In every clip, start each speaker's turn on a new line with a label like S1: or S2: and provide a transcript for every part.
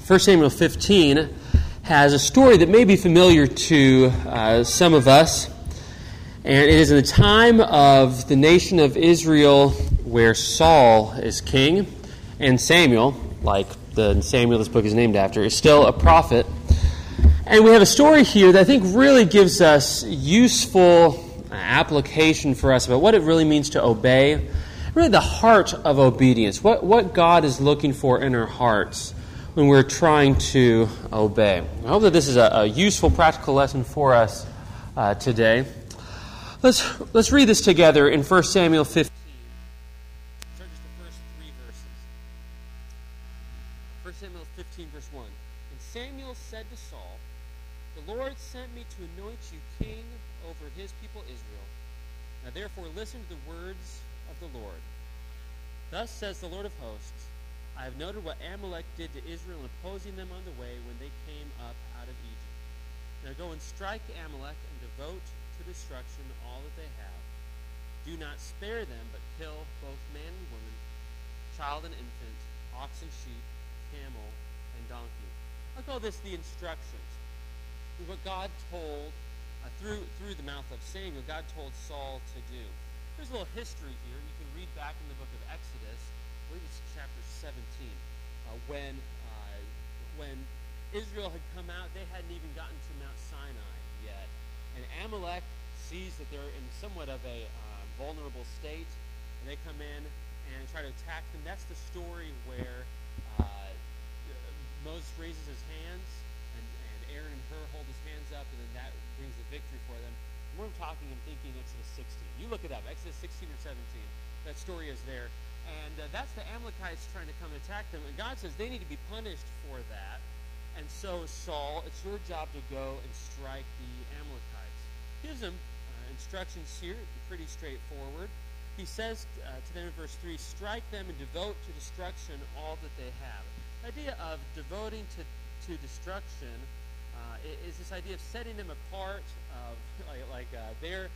S1: 1 Samuel 15 has a story that may be familiar to some of us. And it is in the time of the nation of Israel where Saul is king, and Samuel, like the Samuel this book is named after, is still a prophet. And we have a story here that I think really gives us useful application for us about what it really means to obey, really the heart of obedience, what God is looking for in our hearts when we're trying to obey. I hope that this is a useful, practical lesson for us today. Let's read this together in 1 Samuel 15. Start just the first 3 verses. 1 Samuel 15, verse 1. And Samuel said to Saul, "The Lord sent me to anoint you king over his people Israel. Now therefore listen to the words of the Lord. Thus says the Lord of hosts, I have noted what Amalek did to Israel in opposing them on the way when they came up out of Egypt. Now go and strike Amalek and devote to destruction all that they have. Do not spare them, but kill both man and woman, child and infant, ox and sheep, camel and donkey." I'll call this the instructions. What God told, through the mouth of Samuel, God told Saul to do. There's a little history here. You can read back in the book of Exodus. I believe it's chapter 17, when Israel had come out, they hadn't even gotten to Mount Sinai yet. And Amalek sees that they're in somewhat of a vulnerable state, and they come in and try to attack them. That's the story where Moses raises his hands, and Aaron and Hur hold his hands up, and then that brings the victory for them. And when I'm talking, I'm thinking Exodus 16. You look it up, Exodus 16 or 17. That story is there. And that's the Amalekites trying to come and attack them. And God says they need to be punished for that. And so, Saul, it's your job to go and strike the Amalekites. He gives them instructions here, pretty straightforward. He says to them in verse 3, "Strike them and devote to destruction all that they have." The idea of devoting to destruction is this idea of setting them apart, of they're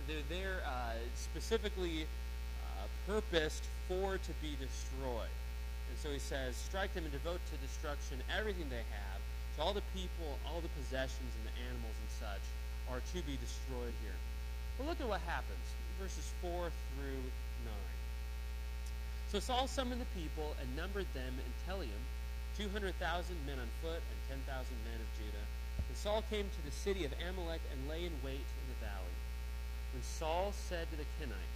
S1: specifically purposed for to be destroyed. And so he says, strike them and devote to destruction everything they have. So all the people, all the possessions and the animals and such are to be destroyed here. Well, look at what happens. Verses 4 through 9. So Saul summoned the people and numbered them in Telaim, 200,000 men on foot and 10,000 men of Judah. And Saul came to the city of Amalek and lay in wait in the valley. When Saul said to the Kenites,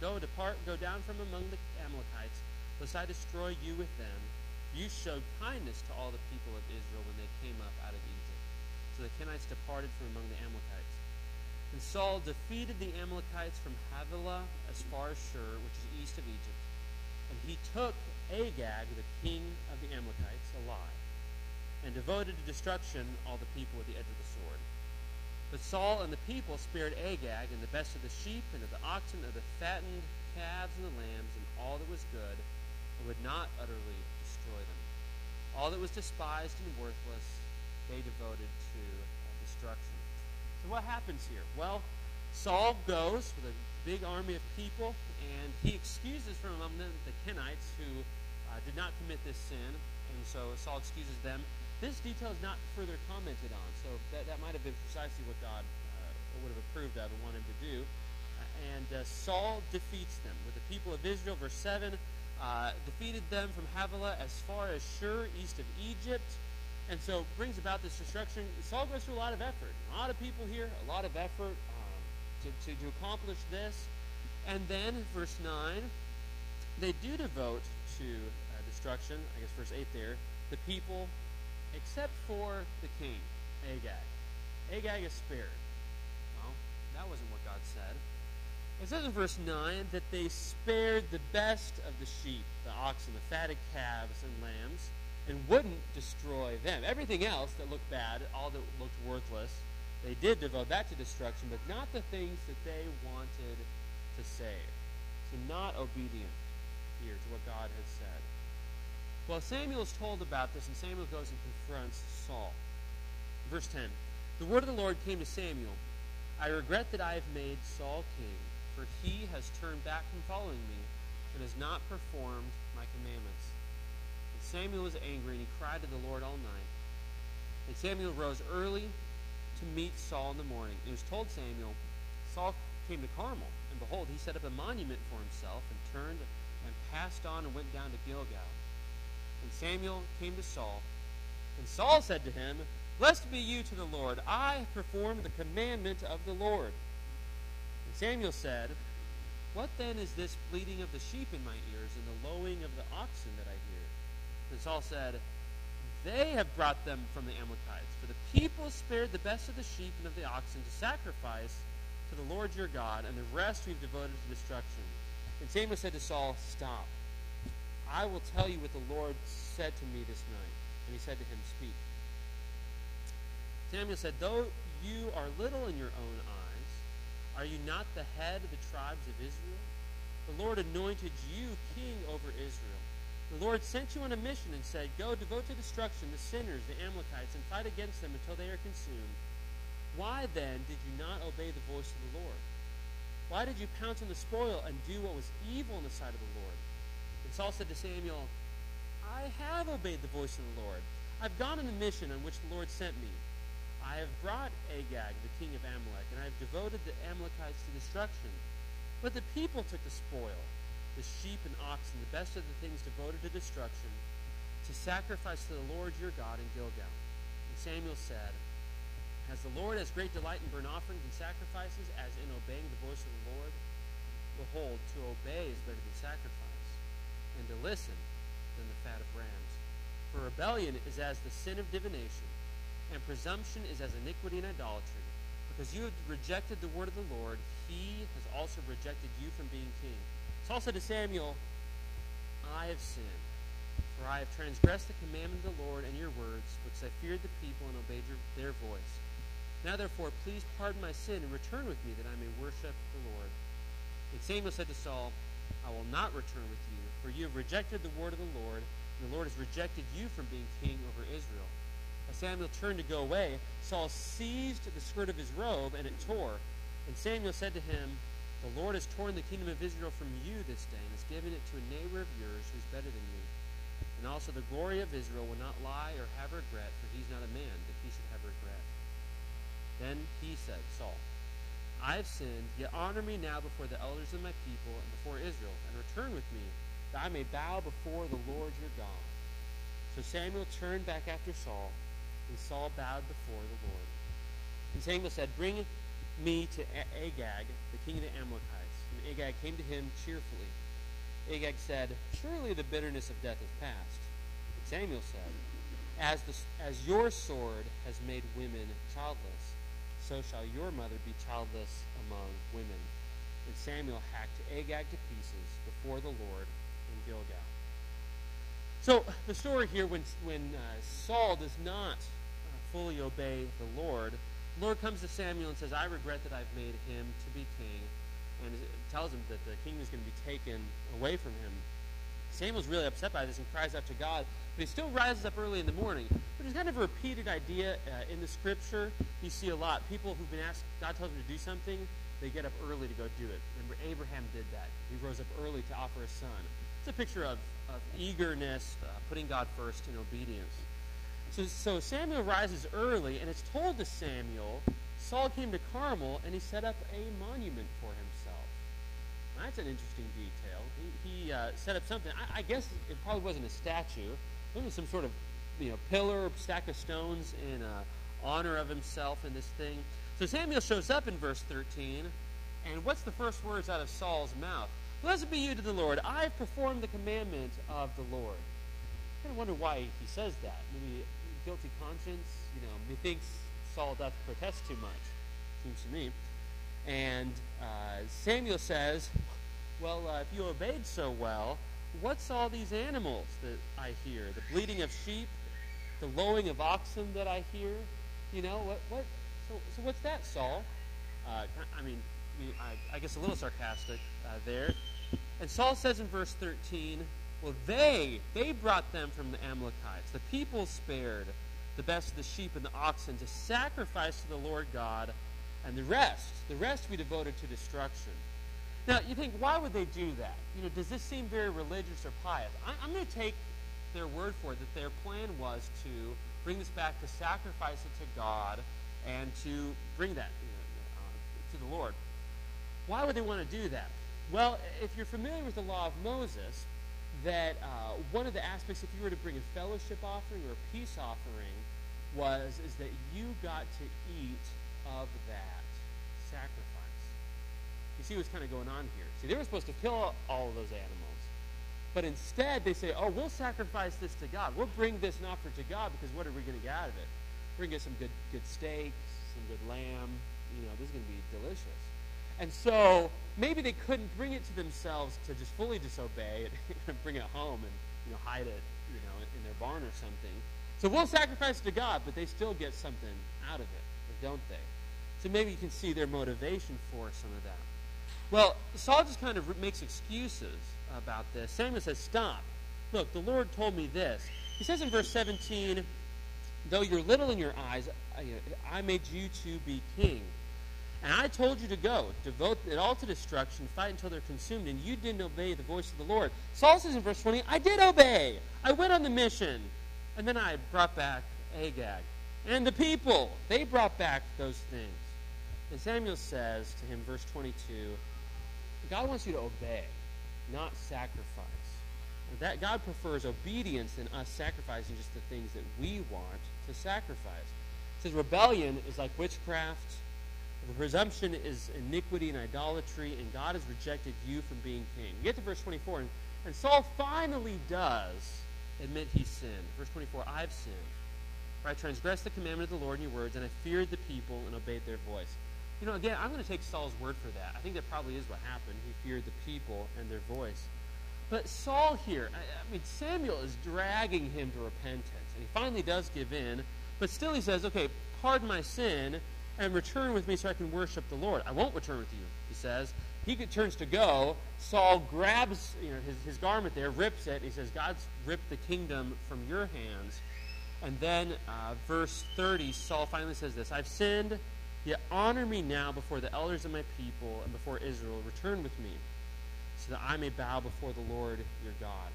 S1: Go down from among the Amalekites, lest I destroy you with them. You showed kindness to all the people of Israel when they came up out of Egypt. So the Kenites departed from among the Amalekites. And Saul defeated the Amalekites from Havilah as far as Shur, which is east of Egypt. And he took Agag, the king of the Amalekites, alive, and devoted to destruction all the people with the edge of the sword. But Saul and the people spared Agag and the best of the sheep and of the oxen, of the fattened calves and the lambs, and all that was good, and would not utterly destroy them. All that was despised and worthless, they devoted to destruction. So what happens here? Well, Saul goes with a big army of people, and he excuses from among them the Kenites who did not commit this sin, and so Saul excuses them. This detail is not further commented on, so that might have been precisely what God would have approved of and wanted him to do. And Saul defeats them with the people of Israel, verse 7, defeated them from Havilah as far as Shur, east of Egypt, and so brings about this destruction. Saul goes through a lot of effort. A lot of people here, a lot of effort to accomplish this. And then, verse 9, they do devote to destruction, I guess verse 8 there, the people, except for the king, Agag. Agag is spared. Well, that wasn't what God said. It says in verse 9 that they spared the best of the sheep, the oxen, the fatted calves and lambs, and wouldn't destroy them. Everything else that looked bad, all that looked worthless, they did devote that to destruction, but not the things that they wanted to save. So not obedient here to what God had said. Well, Samuel is told about this, and Samuel goes and confronts Saul. Verse 10, "The word of the Lord came to Samuel, I regret that I have made Saul king, for he has turned back from following me, and has not performed my commandments." And Samuel was angry, and he cried to the Lord all night. And Samuel rose early to meet Saul in the morning. It was told Samuel, Saul came to Carmel, and behold, he set up a monument for himself, and turned and passed on and went down to Gilgal. And Samuel came to Saul, and Saul said to him, Blessed be you to the Lord. I have performed the commandment of the Lord. And Samuel said, What then is this bleating of the sheep in my ears, and the lowing of the oxen that I hear? And Saul said, They have brought them from the Amalekites, for the people spared the best of the sheep and of the oxen to sacrifice to the Lord your God, and the rest we've devoted to destruction. And Samuel said to Saul, Stop. I will tell you what the Lord said to me this night. And he said to him, Speak. Samuel said, Though you are little in your own eyes, are you not the head of the tribes of Israel? The Lord anointed you king over Israel. The Lord sent you on a mission and said, Go, devote to destruction the sinners, the Amalekites, and fight against them until they are consumed. Why then did you not obey the voice of the Lord? Why did you pounce on the spoil and do what was evil in the sight of the Lord? And Saul said to Samuel, I have obeyed the voice of the Lord. I've gone on the mission on which the Lord sent me. I have brought Agag, the king of Amalek, and I have devoted the Amalekites to destruction. But the people took the spoil, the sheep and oxen, the best of the things devoted to destruction, to sacrifice to the Lord your God in Gilgal. And Samuel said, As the Lord has great delight in burnt offerings and sacrifices, as in obeying the voice of the Lord, behold, to obey is better than sacrifice, and to listen than the fat of rams. For rebellion is as the sin of divination, and presumption is as iniquity and idolatry. Because you have rejected the word of the Lord, he has also rejected you from being king. Saul said to Samuel, I have sinned, for I have transgressed the commandment of the Lord and your words, because I feared the people and obeyed their voice. Now therefore, please pardon my sin and return with me, that I may worship the Lord. And Samuel said to Saul, I will not return with you, for you have rejected the word of the Lord, and the Lord has rejected you from being king over Israel. As Samuel turned to go away, Saul seized the skirt of his robe, and it tore. And Samuel said to him, The Lord has torn the kingdom of Israel from you this day, and has given it to a neighbor of yours who is better than you. And also the glory of Israel will not lie or have regret, for he's not a man that he should have regret. Then he said, Saul, I have sinned, yet honor me now before the elders of my people and before Israel, and return with me, that I may bow before the Lord your God. So Samuel turned back after Saul, and Saul bowed before the Lord. And Samuel said, Bring me to Agag, the king of the Amalekites. And Agag came to him cheerfully. Agag said, Surely the bitterness of death is past. But Samuel said, As your sword has made women childless, so shall your mother be childless among women. And Samuel hacked Agag to pieces before the Lord in Gilgal. So the story here, when Saul does not fully obey the Lord comes to Samuel and says, I regret that I've made him to be king, and tells him that the kingdom is going to be taken away from him. Samuel's really upset by this and cries out to God, but he still rises up early in the morning. But it's kind of a repeated idea in the Scripture. You see a lot. People who've been asked, God tells them to do something, they get up early to go do it. Remember, Abraham did that. He rose up early to offer a son. It's a picture of eagerness, putting God first in obedience. So Samuel rises early, and it's told to Samuel, Saul came to Carmel, and he set up a monument for himself. Now, that's an interesting detail. He set up something. I guess it probably wasn't a statue. It was some sort of pillar, stack of stones in honor of himself in this thing. So Samuel shows up in verse 13, and what's the first words out of Saul's mouth? Blessed be you to the Lord. I have performed the commandment of the Lord. I kind of wonder why he says that. Maybe guilty conscience, methinks Saul doth protest too much, seems to me. And Samuel says, well, if you obeyed so well, what's all these animals that I hear? The bleating of sheep, the lowing of oxen that I hear? What? So what's that, Saul? I guess a little sarcastic there. And Saul says in verse 13, well, they brought them from the Amalekites. The people spared the best of the sheep and the oxen to sacrifice to the Lord God, and the rest we devoted to destruction. Now, you think, why would they do that? Does this seem very religious or pious? I'm going to take their word for it, that their plan was to bring this back, to sacrifice it to God, and to bring that to the Lord. Why would they want to do that? Well, if you're familiar with the law of Moses, that one of the aspects, if you were to bring a fellowship offering or a peace offering, is that you got to eat of that sacrifice. You see what's kind of going on here. See, they were supposed to kill all of those animals, but instead they say, oh, we'll sacrifice this to God. We'll bring this and offer it to God, because what are we going to get out of it? We're going to get some good steaks, some good lamb. This is going to be delicious. And so maybe they couldn't bring it to themselves to just fully disobey it and bring it home and hide it in their barn or something. So we'll sacrifice it to God, but they still get something out of it, don't they? So maybe you can see their motivation for some of that. Well, Saul just kind of makes excuses about this. Samuel says, stop. Look, the Lord told me this. He says in verse 17, though you're little in your eyes, I made you to be king. And I told you to go, devote it all to destruction, fight until they're consumed, and you didn't obey the voice of the Lord. Saul says in verse 20, I did obey. I went on the mission. And then I brought back Agag. And the people, they brought back those things. And Samuel says to him, verse 22, God wants you to obey, not sacrifice. That God prefers obedience than us sacrificing just the things that we want to sacrifice. It says rebellion is like witchcraft. The presumption is iniquity and idolatry, and God has rejected you from being king. We get to verse 24, and Saul finally does admit he sinned. Verse 24, I've sinned. For I transgressed the commandment of the Lord in your words, and I feared the people and obeyed their voice. Again, I'm going to take Saul's word for that. I think that probably is what happened. He feared the people and their voice. But Saul here, Samuel is dragging him to repentance, and he finally does give in, but still he says, okay, pardon my sin, and return with me so I can worship the Lord. I won't return with you, he says. He turns to go. Saul grabs his garment there, rips it. He says, God's ripped the kingdom from your hands. And then verse 30, Saul finally says this, I've sinned, yet honor me now before the elders of my people and before Israel. Return with me so that I may bow before the Lord your God.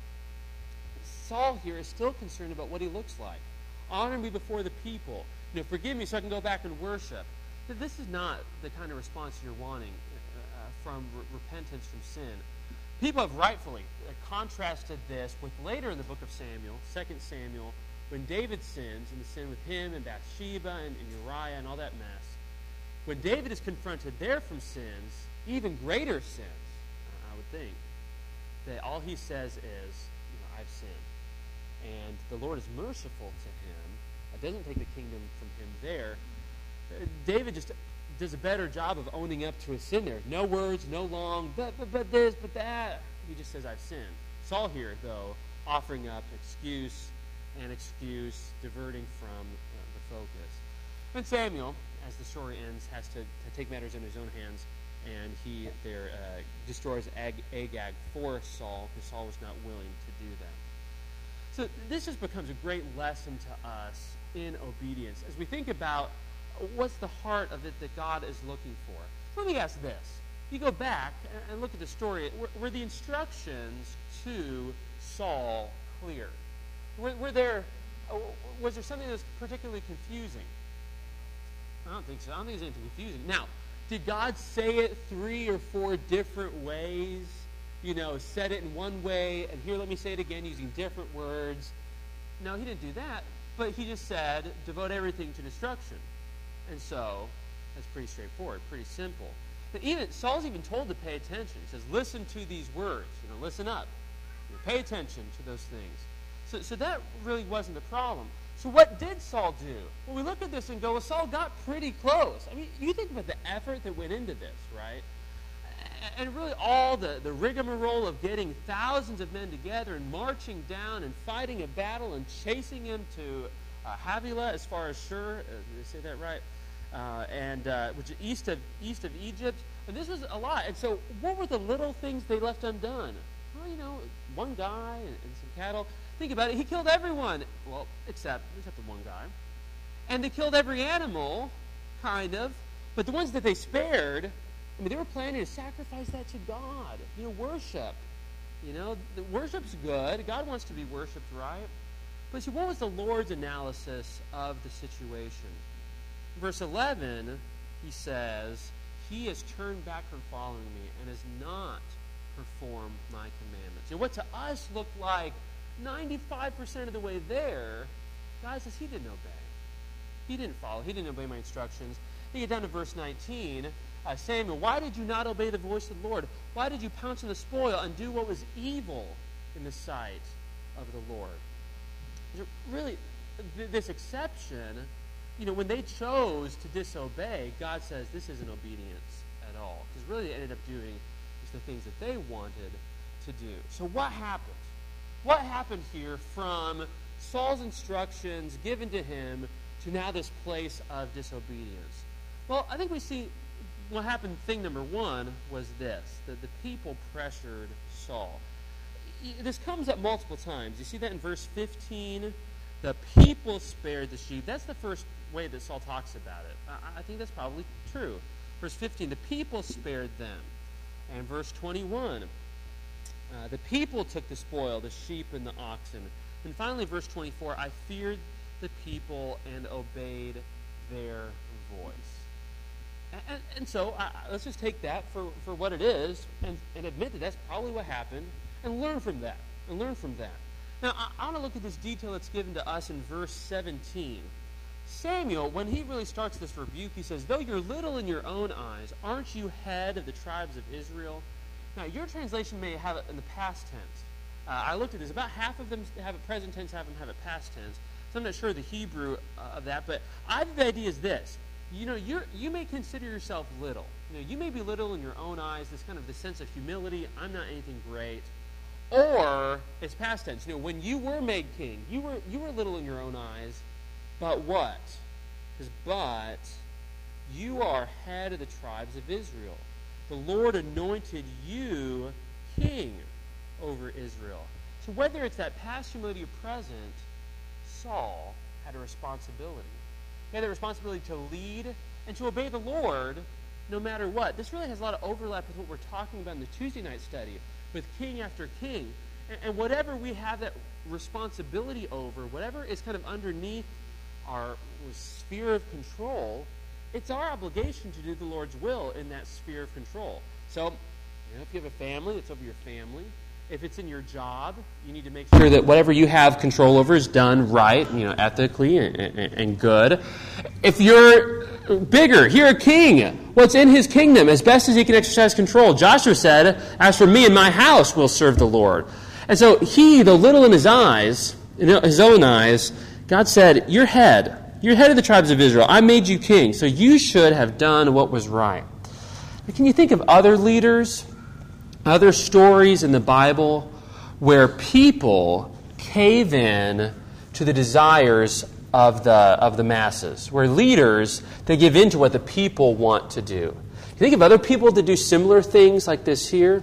S1: Saul here is still concerned about what he looks like. Honor me before the people. Forgive me so I can go back and worship. This is not the kind of response you're wanting from repentance from sin. People have rightfully contrasted this with later in the book of Samuel, 2 Samuel, when David sins, and the sin with him and Bathsheba and Uriah and all that mess. When David is confronted there from sins, even greater sins, I would think, that all he says is, I've sinned. And the Lord is merciful to him. It doesn't take the kingdom from him there. David just does a better job of owning up to his sin there. No words, no long, but this, but that. He just says, I've sinned. Saul here, though, offering up excuse, diverting from the focus. And Samuel, as the story ends, has to take matters in his own hands, and he there destroys Agag for Saul, because Saul was not willing to do that. So this just becomes a great lesson to us in obedience as we think about what's the heart of it that God is looking for. Let me ask this. You go back and look at the story. Were the instructions to Saul clear? Was there something that was particularly confusing? I don't think so. I don't think there's anything confusing. Now, did God say it 3 or 4 different ways? Said it in one way, and here let me say it again using different words. No, he didn't do that. But he just said, devote everything to destruction. And so, that's pretty straightforward, pretty simple. But Saul's even told to pay attention. He says, listen to these words. Listen up. Pay attention to those things. So that really wasn't the problem. So what did Saul do? Well, we look at this and go, well, Saul got pretty close. You think about the effort that went into this, right? And really all the rigmarole of getting thousands of men together and marching down and fighting a battle and chasing him to Havilah as far as Shur, did I say that right? Which is east of Egypt. And this was a lot. And so what were the little things they left undone? Well, one guy and some cattle. Think about it. He killed everyone. Well, except the one guy. And they killed every animal, kind of. But the ones that they spared, they were planning to sacrifice that to God. Worship. The worship's good. God wants to be worshipped, right? But see, what was the Lord's analysis of the situation? Verse 11, he says, he has turned back from following me and has not performed my commandments. What to us looked like 95% of the way there, God says he didn't obey. He didn't follow. He didn't obey my instructions. You get down to verse 19. Samuel, why did you not obey the voice of the Lord? Why did you pounce on the spoil and do what was evil in the sight of the Lord? Really, this exception, when they chose to disobey, God says this isn't obedience at all. Because really they ended up doing is the things that they wanted to do. So what happened? What happened here from Saul's instructions given to him to now this place of disobedience? Well, I think we see what happened. Thing number one was this, that the people pressured Saul. This comes up multiple times. You see that in verse 15, the people spared the sheep. That's the first way that Saul talks about it. I think that's probably true. Verse 15, the people spared them. And verse 21, the people took the spoil, the sheep and the oxen. And finally, verse 24, I feared the people and obeyed their voice. And so let's just take that for what it is and admit that that's probably what happened and learn from that. Now, I want to look at this detail that's given to us in verse 17. Samuel, when he really starts this rebuke, he says, though you're little in your own eyes, aren't you head of the tribes of Israel? Now, your translation may have it in the past tense. I looked at this. About half of them have it present tense, half of them have it past tense. So I'm not sure the Hebrew of that, but I think the idea is this. You may consider yourself little. You may be little in your own eyes, this kind of the sense of humility, I'm not anything great. Or, it's past tense. When you were made king, you were little in your own eyes, but what? But you are head of the tribes of Israel. The Lord anointed you king over Israel. So whether it's that past humility or present, Saul had a responsibility. He had the responsibility to lead and to obey the Lord no matter what. This really has a lot of overlap with what we're talking about in the Tuesday night study with king after king. And whatever we have that responsibility over, whatever is kind of underneath our sphere of control, it's our obligation to do the Lord's will in that sphere of control. So, if you have a family, it's over your family. If it's in your job, you need to make sure that whatever you have control over is done right, ethically and good. If you're bigger, you're a king. What's in his kingdom, as best as he can exercise control. Joshua said, as for me and my house, we'll serve the Lord. And so he, though little in his eyes, in his own eyes, God said, you're head. You're head of the tribes of Israel. I made you king, so you should have done what was right. Now, can you think of other leaders, other stories in the Bible where people cave in to the desires of the masses, where leaders, they give in to what the people want to do? You think of other people that do similar things like this here?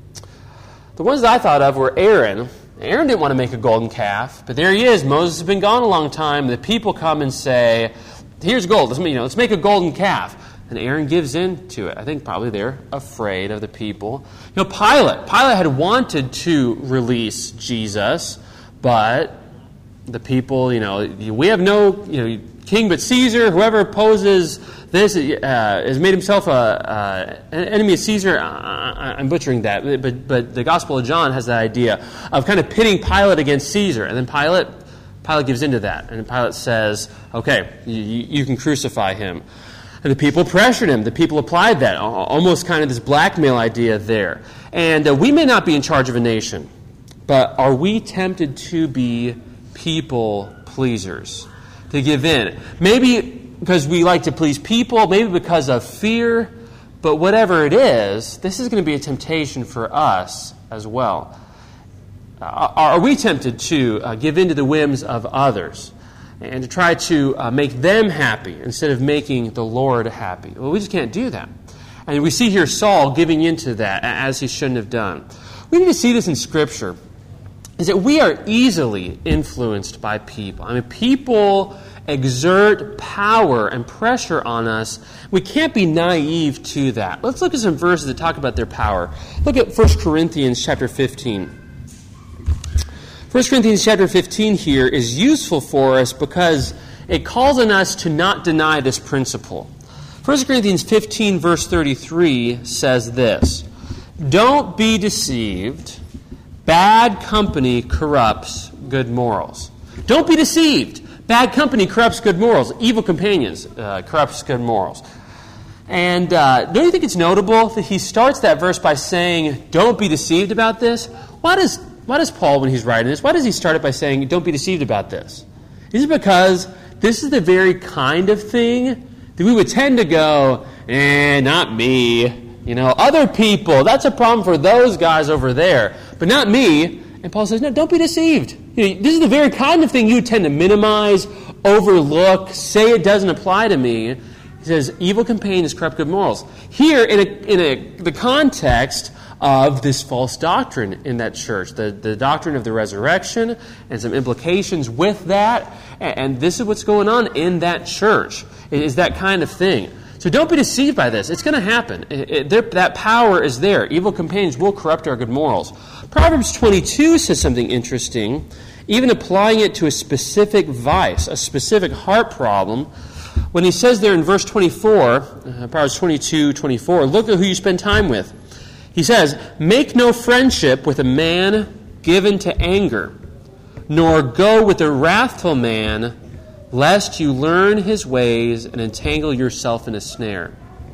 S1: The ones that I thought of were Aaron. Aaron didn't want to make a golden calf, but there he is. Moses has been gone a long time. The people come and say, here's gold. Let's make a golden calf. And Aaron gives in to it. I think probably they're afraid of the people. Pilate had wanted to release Jesus, but the people, we have no, king but Caesar. Whoever opposes this has made himself an enemy of Caesar. I'm butchering that, but the Gospel of John has that idea of kind of pitting Pilate against Caesar, and then Pilate gives into that, and Pilate says, "Okay, you can crucify him." And the people pressured him. The people applied that, almost kind of this blackmail idea there. And we may not be in charge of a nation, but are we tempted to be people pleasers, to give in? Maybe because we like to please people, maybe because of fear, but whatever it is, this is going to be a temptation for us as well. Are we tempted to give in to the whims of others and to try to make them happy instead of making the Lord happy? Well, we just can't do that. And we see here Saul giving into that as he shouldn't have done. We need to see this in Scripture. is that we are easily influenced by people. I mean, people exert power and pressure on us. We can't be naive to that. Let's look at some verses that talk about their power. Look at 1 Corinthians chapter 15. 1 Corinthians chapter 15 here is useful for us because it calls on us to not deny this principle. 1 Corinthians 15 verse 33 says this, "Don't be deceived. Bad company corrupts good morals." Don't be deceived. Bad company corrupts good morals. Evil companions corrupts good morals. And don't you think it's notable that he starts that verse by saying, don't be deceived about this? Why does Paul, when he's writing this, why does he start it by saying, don't be deceived about this? Is it because this is the very kind of thing that we would tend to go, not me. Other people, that's a problem for those guys over there, but not me. And Paul says, no, don't be deceived. This is the very kind of thing you tend to minimize, overlook, say it doesn't apply to me. He says, evil companions corrupt good morals. Here, in the context of this false doctrine in that church, the doctrine of the resurrection and some implications with that, and this is what's going on in that church, is that kind of thing. So don't be deceived by this. It's going to happen. That power is there. Evil companions will corrupt our good morals. Proverbs 22 says something interesting, even applying it to a specific vice, a specific heart problem. When he says there in verse 24, Proverbs 22:24, look at who you spend time with. He says, "Make no friendship with a man given to anger, nor go with a wrathful man, lest you learn his ways and entangle yourself in a snare."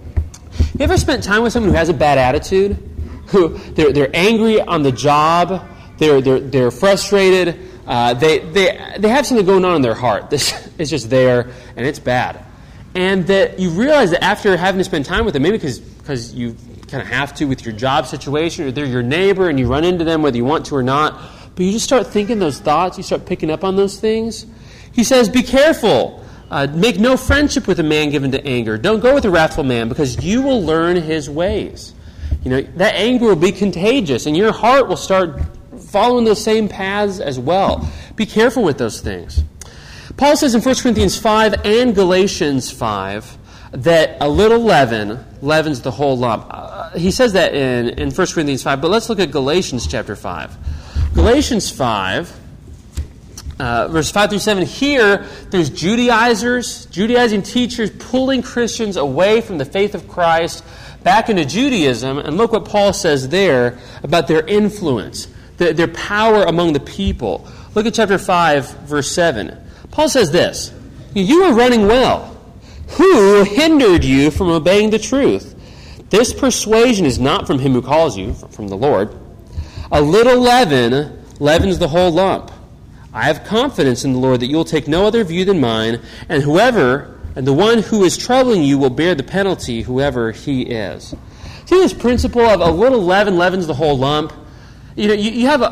S1: You ever spent time with someone who has a bad attitude? Who they're angry on the job, they're frustrated, they have something going on in their heart. This is just there, and it's bad. And that you realize that after having to spend time with them, maybe because you kind of have to with your job situation, or they're your neighbor and you run into them whether you want to or not, but you just start thinking those thoughts, you start picking up on those things. He says, be careful. Make no friendship with a man given to anger. Don't go with a wrathful man, because you will learn his ways. That anger will be contagious, and your heart will start following those same paths as well. Be careful with those things. Paul says in 1 Corinthians 5 and Galatians 5 that a little leaven leavens the whole lump. He says that in 1 Corinthians 5, but let's look at Galatians chapter 5. Galatians 5, verse 5 through 7. Here, there's Judaizing teachers pulling Christians away from the faith of Christ back into Judaism. And look what Paul says there about their influence, their power among the people. Look at chapter 5, verse 7. Paul says this, "You are running well. Who hindered you from obeying the truth? This persuasion is not from him who calls you, from the Lord. A little leaven leavens the whole lump. I have confidence in the Lord that you will take no other view than mine, and the one who is troubling you will bear the penalty, whoever he is." See this principle of a little leaven leavens the whole lump? You have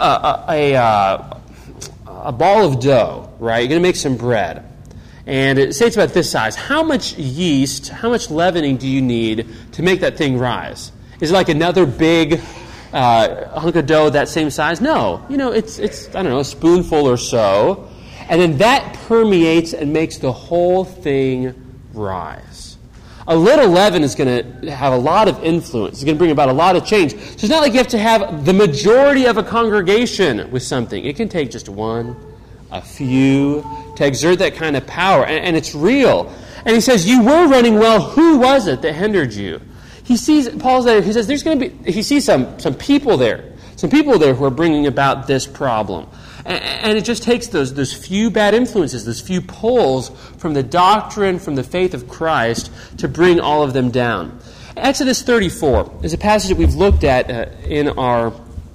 S1: a ball of dough, right? You're going to make some bread. And say it's about this size. How much yeast, how much leavening do you need to make that thing rise? Is it like another big hunk of dough that same size? No. It's I don't know, a spoonful or so. And then that permeates and makes the whole thing rise. A little leaven is going to have a lot of influence. It's going to bring about a lot of change. So it's not like you have to have the majority of a congregation with something. It can take just one, a few, to exert that kind of power. And it's real. And he says, you were running well. Who was it that hindered you? Paul's there, he says he sees some people there. Some people there who are bringing about this problem. And it just takes those few bad influences, those few pulls from the doctrine, from the faith of Christ, to bring all of them down. Exodus 34 is a passage that we've looked at in our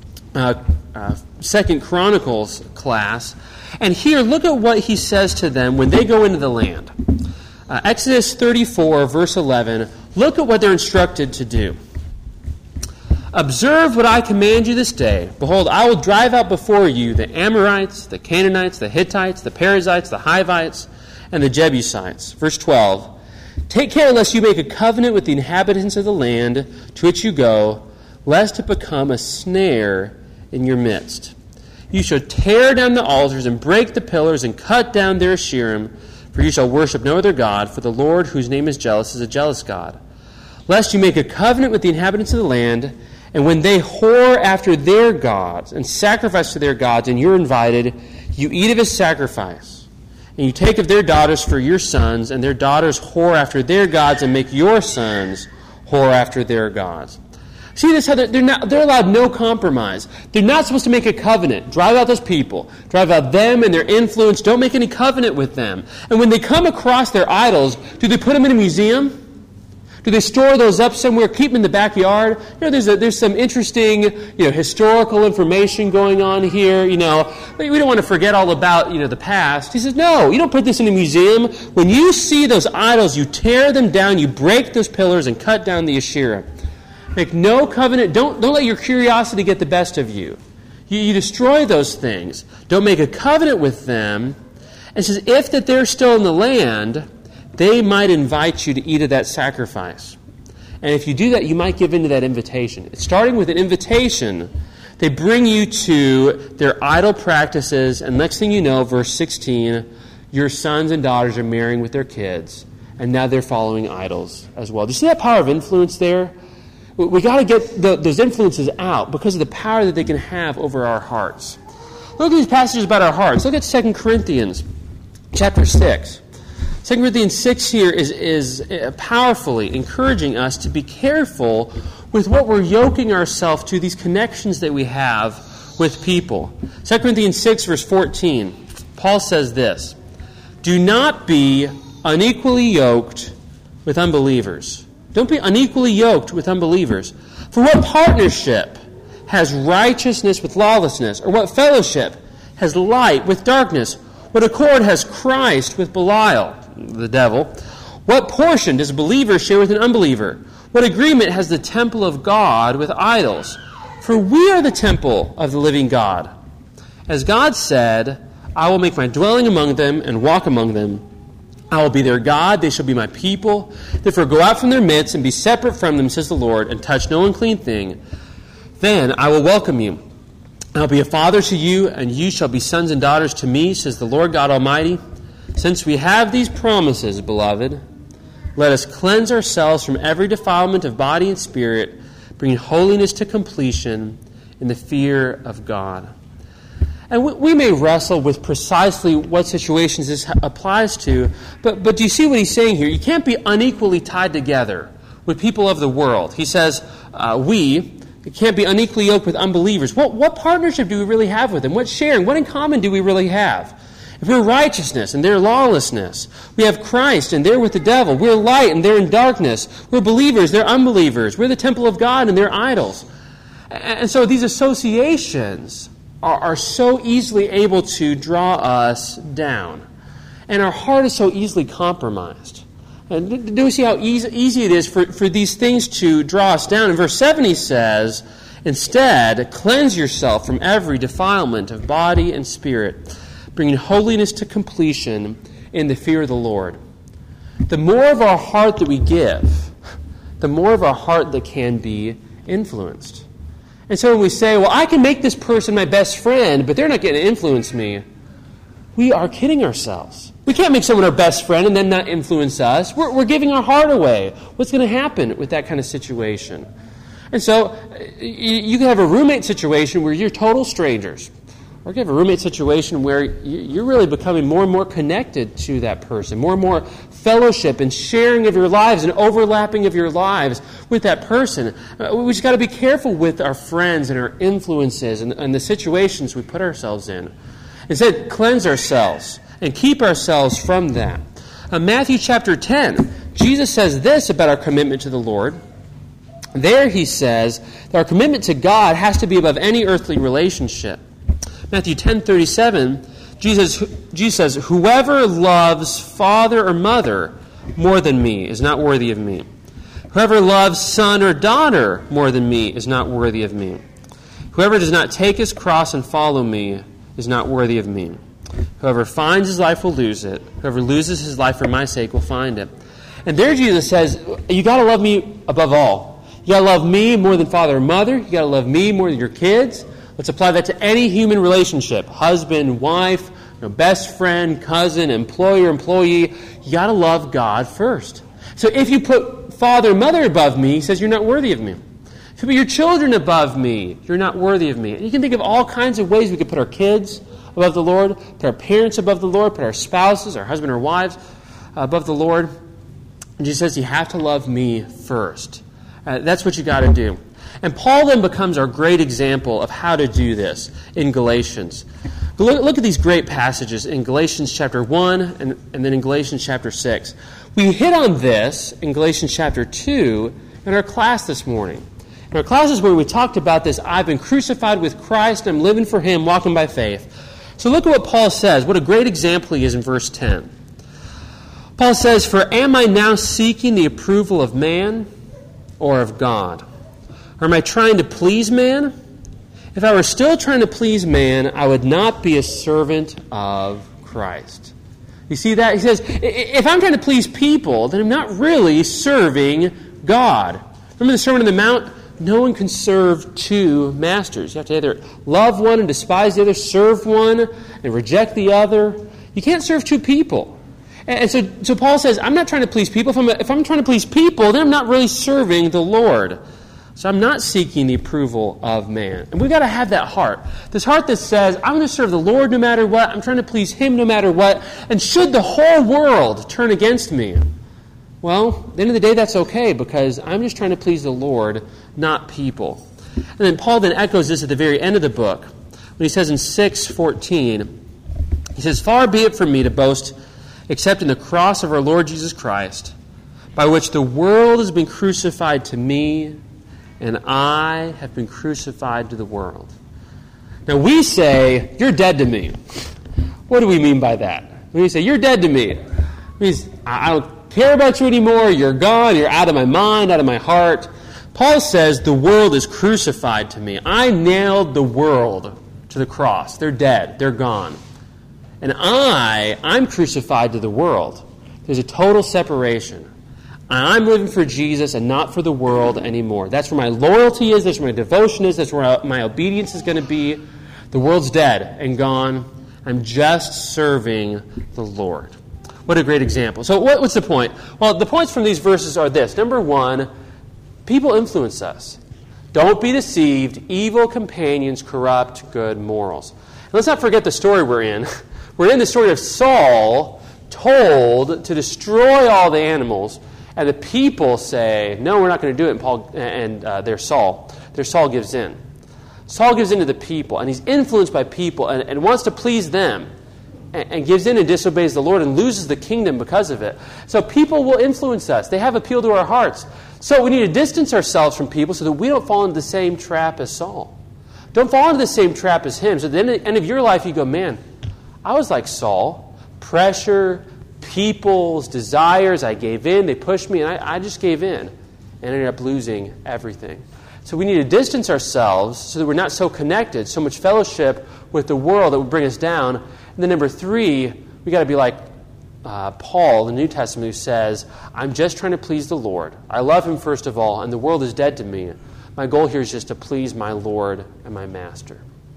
S1: 2 Chronicles class. And here, look at what he says to them when they go into the land. Exodus 34, verse 11, look at what they're instructed to do. "Observe what I command you this day. Behold, I will drive out before you the Amorites, the Canaanites, the Hittites, the Perizzites, the Hivites, and the Jebusites." Verse 12, "Take care lest you make a covenant with the inhabitants of the land to which you go, lest it become a snare in your midst." You shall tear down the altars and break the pillars and cut down their Asherim, for you shall worship no other God, for the Lord, whose name is jealous, is a jealous God. Lest you make a covenant with the inhabitants of the land, and when they whore after their gods and sacrifice to their gods, and you're invited, you eat of his sacrifice. And you take of their daughters for your sons, and their daughters whore after their gods, and make your sons whore after their gods. See this? How they're allowed no compromise. They're not supposed to make a covenant. Drive out those people. Drive out them and their influence. Don't make any covenant with them. And when they come across their idols, do they put them in a museum? Do they store those up somewhere, keep them in the backyard? There's some interesting, historical information going on here. We don't want to forget all about, the past. He says, no, you don't put this in a museum. When you see those idols, you tear them down, you break those pillars, and cut down the Asherah. Make no covenant. Don't let your curiosity get the best of you. You destroy those things. Don't make a covenant with them. And it says, if that they're still in the land, they might invite you to eat of that sacrifice. And if you do that, you might give in to that invitation. It's starting with an invitation. They bring you to their idol practices, and next thing you know, verse 16, your sons and daughters are marrying with their kids, and now they're following idols as well. Do you see that power of influence there? We got to get those influences out because of the power that they can have over our hearts. Look at these passages about our hearts. Look at 2 Corinthians chapter 6. 2 Corinthians 6 here is powerfully encouraging us to be careful with what we're yoking ourselves to, these connections that we have with people. 2 Corinthians 6 verse 14, Paul says this, do not be unequally yoked with unbelievers. Don't be unequally yoked with unbelievers. For what partnership has righteousness with lawlessness? Or what fellowship has light with darkness? What accord has Christ with Belial, the devil? What portion does a believer share with an unbeliever? What agreement has the temple of God with idols? For we are the temple of the living God. As God said, I will make my dwelling among them and walk among them. I will be their God, they shall be my people. Therefore go out from their midst and be separate from them, says the Lord, and touch no unclean thing. Then I will welcome you. I will be a father to you, and you shall be sons and daughters to me, says the Lord God Almighty. Since we have these promises, beloved, let us cleanse ourselves from every defilement of body and spirit, bringing holiness to completion in the fear of God. And we may wrestle with precisely what situations this applies to, but do you see what he's saying here? You can't be unequally tied together with people of the world. He says, we can't be unequally yoked with unbelievers. What partnership do we really have with them? What sharing? What in common do we really have? If we're righteousness and they're lawlessness, we have Christ and they're with the devil. We're light and they're in darkness. We're believers, they're unbelievers. We're the temple of God and they're idols. And so these associations are so easily able to draw us down. And our heart is so easily compromised. And do we see how easy it is for these things to draw us down? In verse 7 he says, instead, cleanse yourself from every defilement of body and spirit, bringing holiness to completion in the fear of the Lord. The more of our heart that we give, the more of our heart that can be influenced. And so when we say, well, I can make this person my best friend, but they're not going to influence me, we are kidding ourselves. We can't make someone our best friend and then not influence us. We're giving our heart away. What's going to happen with that kind of situation? And so you can have a roommate situation where you're total strangers. Or you can have a roommate situation where you're really becoming more and more connected to that person, more and more fellowship and sharing of your lives and overlapping of your lives with that person. We just got to be careful with our friends and our influences and the situations we put ourselves in. Instead, cleanse ourselves and keep ourselves from that. Matthew chapter 10, Jesus says this about our commitment to the Lord. There he says that our commitment to God has to be above any earthly relationship. Matthew 10:37, Jesus says, whoever loves father or mother more than me is not worthy of me. Whoever loves son or daughter more than me is not worthy of me. Whoever does not take his cross and follow me is not worthy of me. Whoever finds his life will lose it. Whoever loses his life for my sake will find it. And there Jesus says, you got to love me above all. You got to love me more than father or mother. You got to love me more than your kids, Let's apply that to any human relationship. Husband, wife, best friend, cousin, employer, employee. You got to love God first. So if you put father and mother above me, he says you're not worthy of me. If you put your children above me, you're not worthy of me. And you can think of all kinds of ways we could put our kids above the Lord, put our parents above the Lord, put our spouses, our husband or wives above the Lord. And Jesus says you have to love me first. That's what you got to do. And Paul then becomes our great example of how to do this in Galatians. Look at these great passages in Galatians chapter 1 and then in Galatians chapter 6. We hit on this in Galatians chapter 2 in our class this morning. In our class this morning, we talked about this, I've been crucified with Christ, I'm living for Him, walking by faith. So look at what Paul says, what a great example he is in verse 10. Paul says, "For am I now seeking the approval of man or of God? Or am I trying to please man? If I were still trying to please man, I would not be a servant of Christ." You see that? He says, if I'm trying to please people, then I'm not really serving God. Remember the Sermon on the Mount? No one can serve two masters. You have to either love one and despise the other, serve one and reject the other. You can't serve two people. And so Paul says, I'm not trying to please people. If I'm trying to please people, then I'm not really serving the Lord. So I'm not seeking the approval of man. And we've got to have that heart. This heart that says, I'm going to serve the Lord no matter what. I'm trying to please Him no matter what. And should the whole world turn against me, well, at the end of the day, that's okay, because I'm just trying to please the Lord, not people. And then Paul then echoes this at the very end of the book, when he says in 6:14, he says, "Far be it from me to boast except in the cross of our Lord Jesus Christ, by which the world has been crucified to me, and I have been crucified to the world." Now we say, you're dead to me. What do we mean by that? When we say, you're dead to me, it means I don't care about you anymore, you're gone, you're out of my mind, out of my heart. Paul says the world is crucified to me. I nailed the world to the cross. They're dead, they're gone. And I'm crucified to the world. There's a total separation. I'm living for Jesus and not for the world anymore. That's where my loyalty is. That's where my devotion is. That's where my obedience is going to be. The world's dead and gone. I'm just serving the Lord. What a great example. So what's the point? Well, the points from these verses are this. Number one, people influence us. Don't be deceived. Evil companions corrupt good morals. And let's not forget the story we're in. We're in the story of Saul told to destroy all the animals. And the people say, no, we're not going to do it. And there's Saul. Saul gives in. Saul gives in to the people, and he's influenced by people and wants to please them, and gives in and disobeys the Lord and loses the kingdom because of it. So people will influence us. They have appeal to our hearts. So we need to distance ourselves from people so that we don't fall into the same trap as Saul. Don't fall into the same trap as him. So at the end of your life, you go, man, I was like Saul. Pressure, people's desires, I gave in, they pushed me, and I just gave in and ended up losing everything. So we need to distance ourselves so that we're not so connected, so much fellowship with the world that would bring us down. And then number three, we got to be like Paul, the New Testament, who says, I'm just trying to please the Lord. I love Him first of all, and the world is dead to me. My goal here is just to please my Lord and my Master.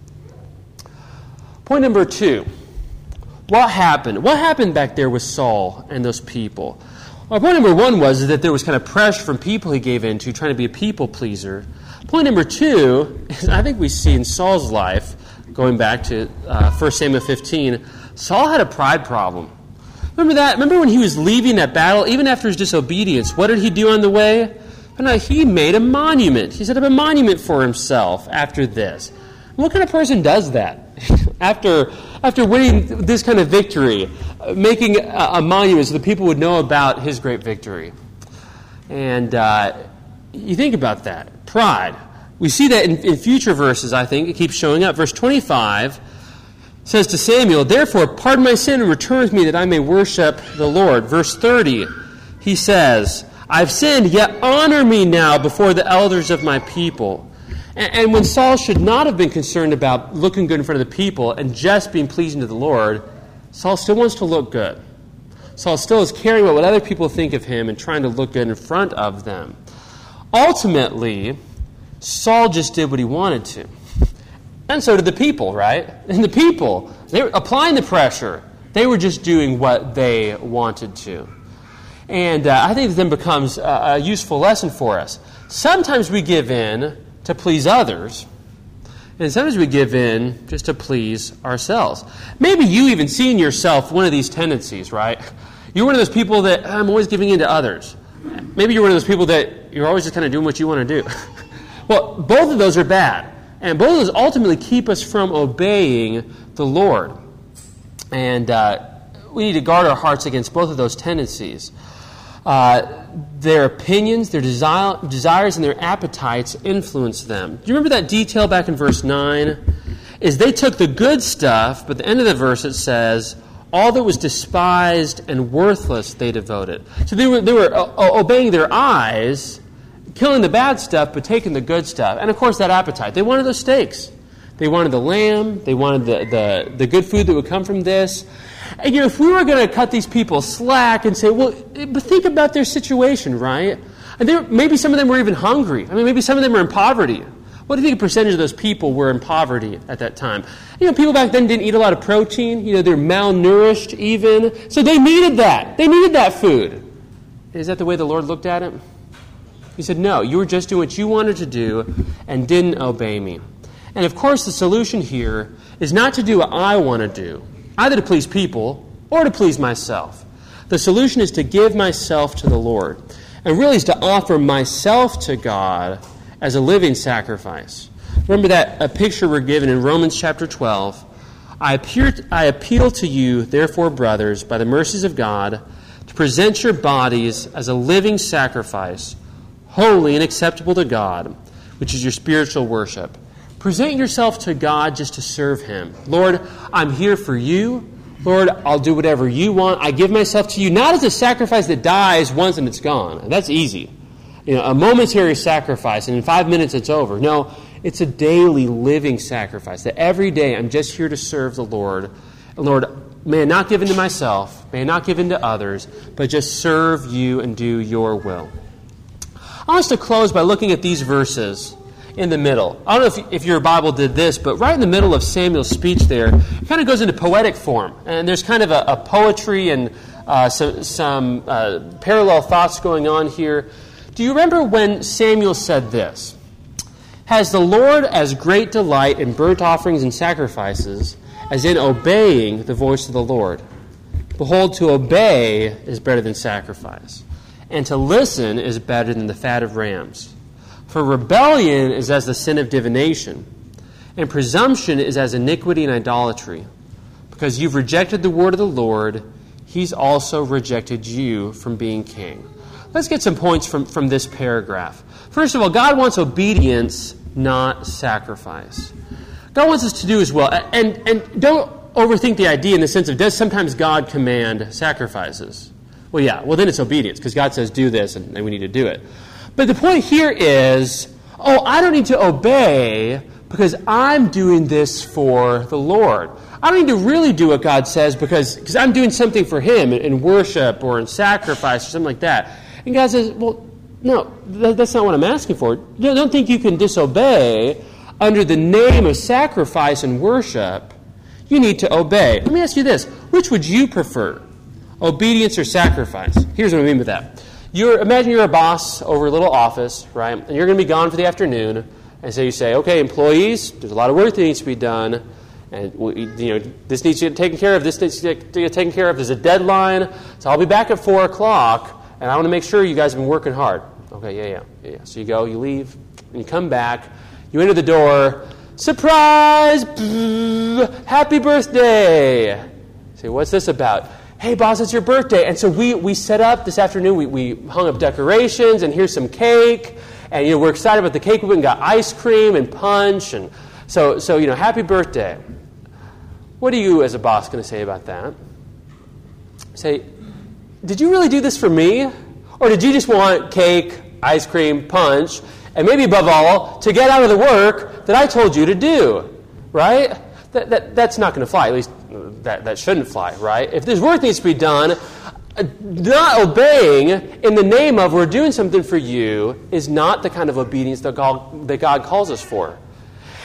S1: Point number two. What happened? What happened back there with Saul and those people? Well, point number one was that there was kind of pressure from people he gave into, trying to be a people pleaser. Point number two is I think we see in Saul's life, going back to 1 Samuel 15, Saul had a pride problem. Remember that? Remember when he was leaving that battle, even after his disobedience, what did he do on the way? He made a monument. He set up a monument for himself after this. What kind of person does that? After winning this kind of victory, making a monument so that people would know about his great victory. And you think about that. Pride. We see that in future verses, I think. It keeps showing up. Verse 25 says to Samuel, "Therefore, pardon my sin and return with me that I may worship the Lord." Verse 30, he says, "I've sinned, yet honor me now before the elders of my people." And when Saul should not have been concerned about looking good in front of the people and just being pleasing to the Lord, Saul still wants to look good. Saul still is caring about what other people think of him and trying to look good in front of them. Ultimately, Saul just did what he wanted to. And so did the people, right? And the people, they were applying the pressure. They were just doing what they wanted to. And I think this then becomes a useful lesson for us. Sometimes we give in to please others, and sometimes we give in just to please ourselves. Maybe you even see in yourself one of these tendencies, right? You're one of those people that, I'm always giving in to others. Maybe you're one of those people that you're always just kind of doing what you want to do. Well, both of those are bad. And both of those ultimately keep us from obeying the Lord. And we need to guard our hearts against both of those tendencies. Their opinions, their desires, and their appetites influence them. Do you remember that detail back in verse 9? Is they took the good stuff, but at the end of the verse it says, all that was despised and worthless they devoted. So they were obeying their eyes, killing the bad stuff, but taking the good stuff. And of course that appetite. They wanted those steaks. They wanted the lamb. They wanted the good food that would come from this. And if we were going to cut these people slack and say, well, but think about their situation, right? And maybe some of them were even hungry. I mean, maybe some of them were in poverty. What do you think a percentage of those people were in poverty at that time? People back then didn't eat a lot of protein. They're malnourished even. So they needed that. They needed that food. Is that the way the Lord looked at it? He said, no, you were just doing what you wanted to do and didn't obey me. And of course, the solution here is not to do what I want to do, either to please people or to please myself. The solution is to give myself to the Lord, and really is to offer myself to God as a living sacrifice. Remember that a picture we're given in Romans chapter 12. I appeal to you, therefore, brothers, by the mercies of God, to present your bodies as a living sacrifice, holy and acceptable to God, which is your spiritual worship. Present yourself to God just to serve Him. Lord, I'm here for you. Lord, I'll do whatever you want. I give myself to you, not as a sacrifice that dies once and it's gone. That's easy. A momentary sacrifice, and in 5 minutes it's over. No, it's a daily living sacrifice, that every day I'm just here to serve the Lord. And Lord, may I not give in to myself, may I not give in to others, but just serve you and do your will. I want us to close by looking at these verses in the middle. I don't know if your Bible did this, but right in the middle of Samuel's speech there, it kind of goes into poetic form. And there's kind of a poetry and some parallel thoughts going on here. Do you remember when Samuel said this? Has the Lord as great delight in burnt offerings and sacrifices as in obeying the voice of the Lord? Behold, to obey is better than sacrifice, and to listen is better than the fat of rams. For rebellion is as the sin of divination, and presumption is as iniquity and idolatry. Because you've rejected the word of the Lord, He's also rejected you from being king. Let's get some points from this paragraph. First of all, God wants obedience, not sacrifice. God wants us to do His will. And don't overthink the idea in the sense of, does sometimes God command sacrifices? Well, yeah. Well, then it's obedience, because God says do this, and we need to do it. But the point here is, I don't need to obey because I'm doing this for the Lord. I don't need to really do what God says because I'm doing something for Him in worship or in sacrifice or something like that. And God says, well, no, that's not what I'm asking for. Don't think you can disobey under the name of sacrifice and worship. You need to obey. Let me ask you this. Which would you prefer? Obedience or sacrifice? Here's what I mean by that. Imagine you're a boss over a little office, right? And you're going to be gone for the afternoon. And so you say, okay, employees, there's a lot of work that needs to be done. And this needs to get taken care of. This needs to get taken care of. There's a deadline. So I'll be back at 4 o'clock. And I want to make sure you guys have been working hard. Okay, yeah. So you go, you leave, and you come back. You enter the door. Surprise! Happy birthday! You say, what's this about? Hey, boss, it's your birthday. And so we set up this afternoon. We hung up decorations, and here's some cake. And we're excited about the cake. We went and got ice cream and punch. And so happy birthday. What are you, as a boss, going to say about that? Say, did you really do this for me? Or did you just want cake, ice cream, punch, and maybe above all, to get out of the work that I told you to do? Right? That's not going to fly. At least that shouldn't fly, right? If this work needs to be done, not obeying in the name of we're doing something for you is not the kind of obedience that God calls us for.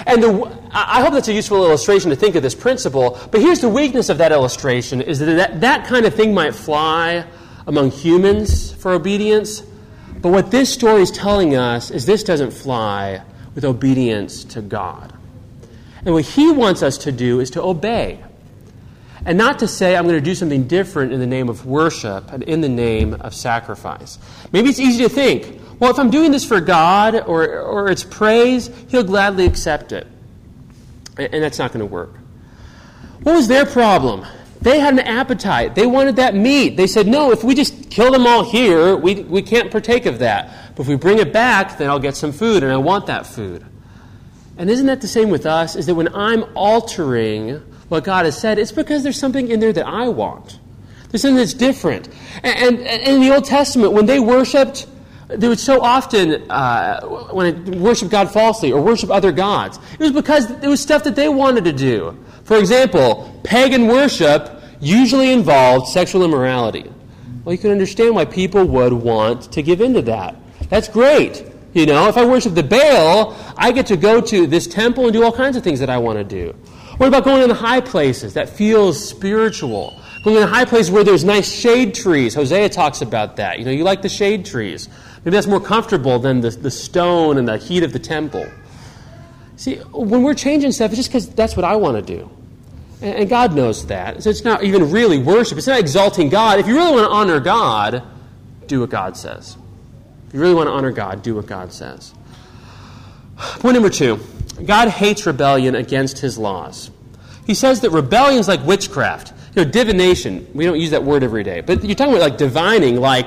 S2: And I hope that's a useful illustration to think of this principle, but here's the weakness of that illustration, is that kind of thing might fly among humans for obedience, but what this story is telling us is this doesn't fly with obedience to God. And what he wants us to do is to obey. And not to say, I'm going to do something different in the name of worship and in the name of sacrifice. Maybe it's easy to think, well, if I'm doing this for God or it's praise, he'll gladly accept it. And that's not going to work. What was their problem? They had an appetite. They wanted that meat. They said, no, if we just kill them all here, we can't partake of that. But if we bring it back, then I'll get some food, and I want that food. And isn't that the same with us? Is that when I'm altering what God has said, it's because there's something in there that I want. There's something that's different. And in the Old Testament, when they worshipped, they would so often, when they worship God falsely or worship other gods, it was because it was stuff that they wanted to do. For example, pagan worship usually involved sexual immorality. Well, you can understand why people would want to give into that. That's great. You know, if I worship the Baal, I get to go to this temple and do all kinds of things that I want to do. What about going in the high places? That feels spiritual. Going in the high places where there's nice shade trees. Hosea talks about that. You know, you like the shade trees. Maybe that's more comfortable than the stone and the heat of the temple. See, when we're changing stuff, it's just because that's what I want to do. And God knows that. So it's not even really worship. It's not exalting God. If you really want to honor God, do what God says. If you really want to honor God, do what God says. Point number 2. God hates rebellion against his laws. He says that rebellion is like witchcraft. You know, divination. We don't use that word every day. But you're talking about like divining, like,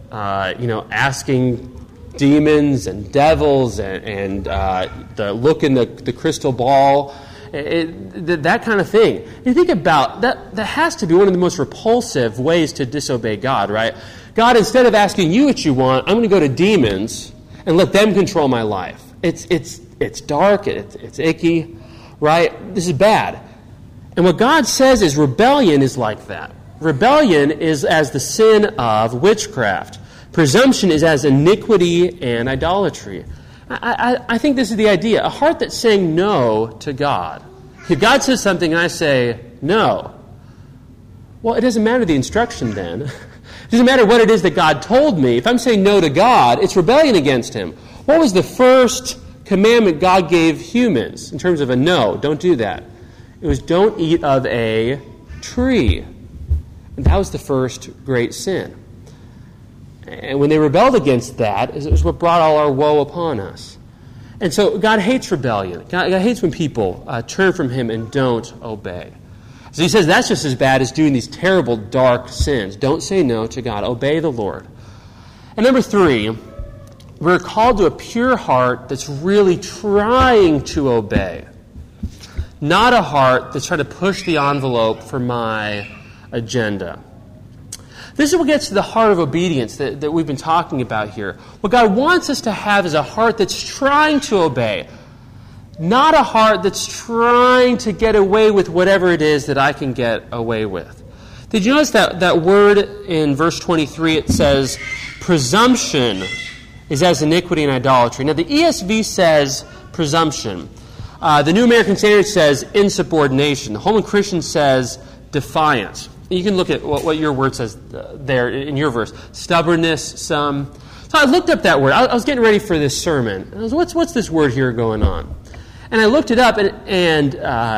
S2: asking demons and devils and the look in the crystal ball. That kind of thing. You think about that has to be one of the most repulsive ways to disobey God, right? God, instead of asking you what you want, I'm going to go to demons and let them control my life. It's dark, it's icky, right? This is bad. And what God says is rebellion is like that. Rebellion is as the sin of witchcraft. Presumption is as iniquity and idolatry. I think this is the idea. A heart that's saying no to God. If God says something and I say no, well, it doesn't matter the instruction then. It doesn't matter what it is that God told me. If I'm saying no to God, it's rebellion against him. What was the first commandment God gave humans in terms of a no? Don't do that. It was don't eat of a tree. And that was the first great sin. And when they rebelled against that, it was what brought all our woe upon us. And so God hates rebellion. God hates when people turn from him and don't obey. So he says that's just as bad as doing these terrible, dark sins. Don't say no to God. Obey the Lord. And number 3, we're called to a pure heart that's really trying to obey. Not a heart that's trying to push the envelope for my agenda. This is what gets to the heart of obedience that we've been talking about here. What God wants us to have is a heart that's trying to obey. Not a heart that's trying to get away with whatever it is that I can get away with. Did you notice that word in verse 23? It says, presumption is as iniquity and idolatry. Now the ESV says presumption. The New American Standard says insubordination. The Holman Christian says defiance. You can look at what your word says there in your verse. Stubbornness, some. So I looked up that word. I was getting ready for this sermon. I was, what's this word here going on? And I looked it up, and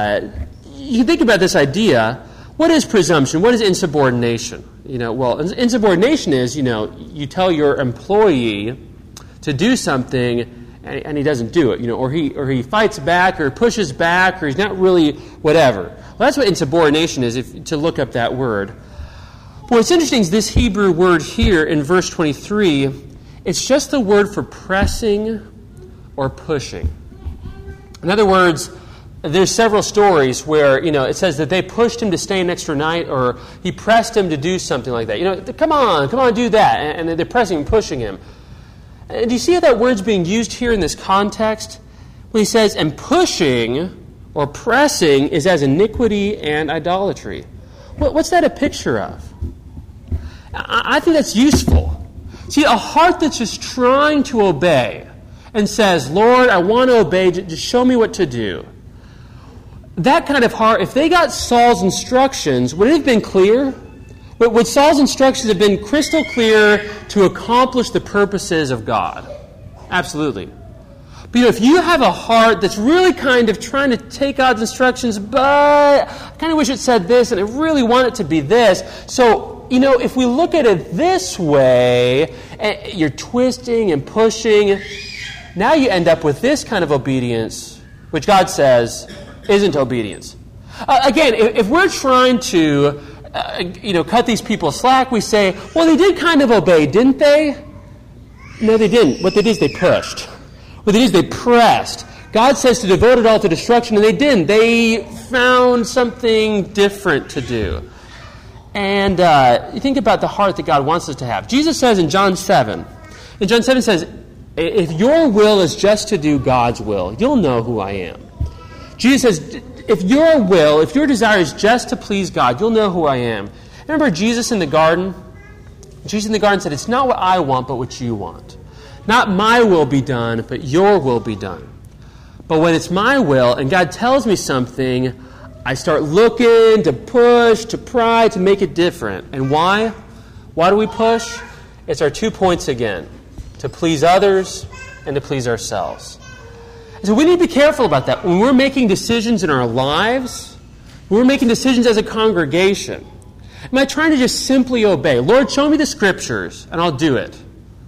S2: you think about this idea. What is presumption? What is insubordination? Well, insubordination is, you tell your employee to do something, and he doesn't do it, or he fights back, or pushes back, or he's not really whatever. Well, that's what insubordination is, to look up that word. But what's interesting is this Hebrew word here in verse 23, it's just the word for pressing or pushing. In other words, there's several stories where, it says that they pushed him to stay an extra night, or he pressed him to do something like that. Come on, do that. And they're pressing and pushing him. And do you see how that word's being used here in this context? When he says, and pushing or pressing is as iniquity and idolatry. What's that a picture of? I think that's useful. See, a heart that's just trying to obey and says, Lord, I want to obey, just show me what to do. That kind of heart, if they got Saul's instructions, would it have been clear? Would Saul's instructions have been crystal clear to accomplish the purposes of God? Absolutely. But if you have a heart that's really kind of trying to take God's instructions, but I kind of wish it said this, and I really want it to be this. So, if we look at it this way, you're twisting and pushing. Now you end up with this kind of obedience, which God says isn't obedience. Again, if we're trying to, cut these people slack, we say, well, they did kind of obey, didn't they? No, they didn't. What they did is they pushed. What they did is they pressed. God says to devote it all to destruction, and they didn't. They found something different to do. And you think about the heart that God wants us to have. Jesus says in John 7, says, if your will is just to do God's will, you'll know who I am. Jesus says, if your desire is just to please God, you'll know who I am. Remember Jesus in the garden? Jesus in the garden said, it's not what I want, but what you want. Not my will be done, but your will be done. But when it's my will, and God tells me something, I start looking to push, to pry, to make it different. And why? Why do we push? It's our 2 points again. To please others and to please ourselves. So we need to be careful about that. When we're making decisions in our lives, when we're making decisions as a congregation, am I trying to just simply obey? Lord, show me the Scriptures, and I'll do it.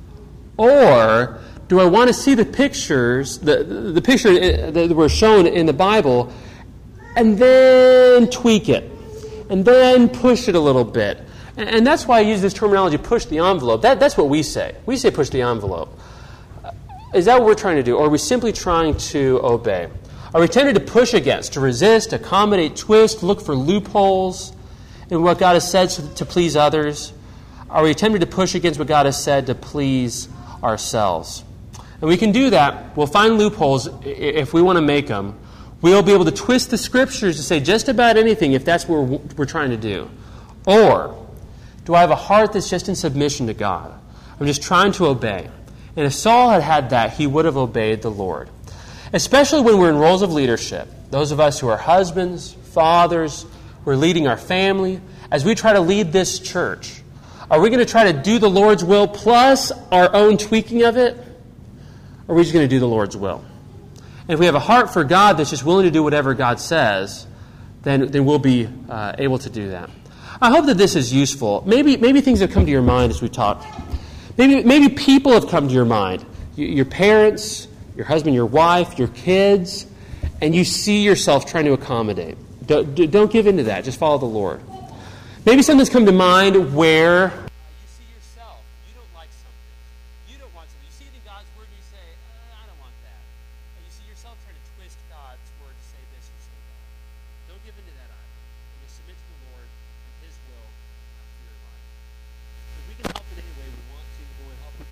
S2: Or do I want to see the pictures, the picture that were shown in the Bible, and then tweak it, and then push it a little bit? And that's why I use this terminology, push the envelope. That's what we say. We say push the envelope. Is that what we're trying to do? Or are we simply trying to obey? Are we tempted to push against, to resist, accommodate, twist, look for loopholes in what God has said to please others? Are we tempted to push against what God has said to please ourselves? And we can do that. We'll find loopholes if we want to make them. We'll be able to twist the Scriptures to say just about anything if that's what we're trying to do. Or do I have a heart that's just in submission to God? I'm just trying to obey. And if Saul had had that, he would have obeyed the Lord. Especially when we're in roles of leadership. Those of us who are husbands, fathers, we're leading our family. As we try to lead this church, are we going to try to do the Lord's will plus our own tweaking of it? Or are we just going to do the Lord's will? And if we have a heart for God that's just willing to do whatever God says, then we'll be able to do that. I hope that this is useful. Maybe things have come to your mind as we talk. Maybe people have come to your mind. Your parents, your husband, your wife, your kids, and you see yourself trying to accommodate. Don't give in to that. Just follow the Lord. Maybe something's come to mind where you see yourself. You don't like something. You don't want something. You see it in God's Word and you say, I don't want that. And you see yourself trying to twist God's Word to say this or say that. Don't give in to that either.